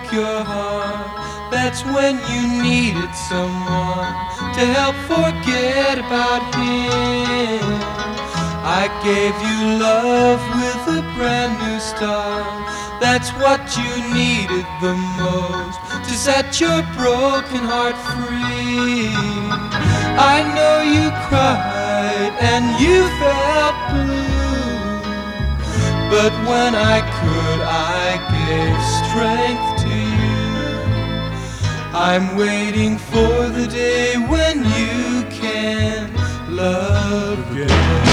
broke your heart. That's when you needed someone to help forget about him. I gave you love with a brand new start. That's what you needed the most to set your broken heart free. I know you cried and you felt blue, but when I could, I gave strength to you. I'm waiting for the day when you can love again.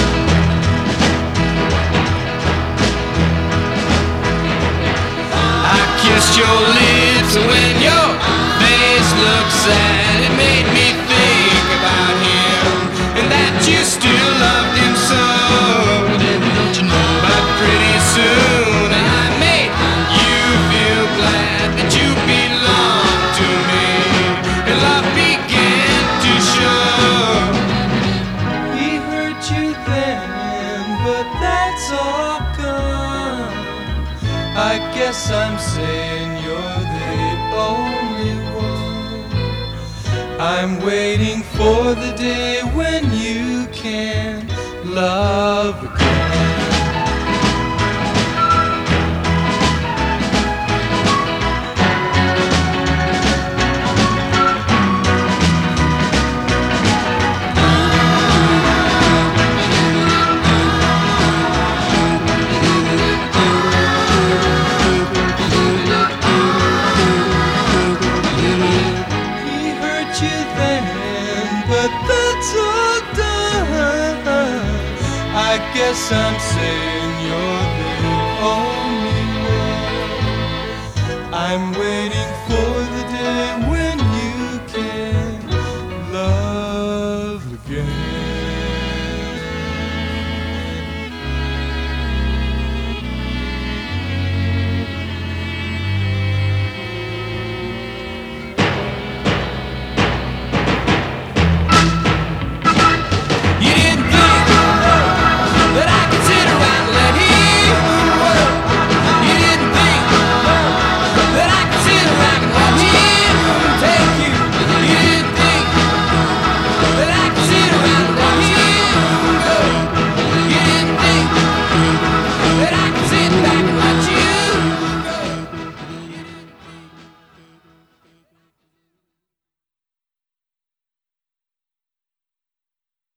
I kissed your lips when your face looked sad. It made me think about him and that you still loved him so. Then don't you know? But pretty soon I made you feel glad that you belong to me, and love began to show. He hurt you then, but that's all gone. I guess I'm saying you're the only one. I'm waiting for the day when you can love again. But that's all done. I guess I'm saying you're the only one. I'm waiting for